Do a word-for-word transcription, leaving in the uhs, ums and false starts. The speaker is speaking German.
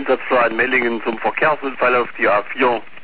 Einsatzplan Mellingen zum Verkehrsunfall auf die A vier.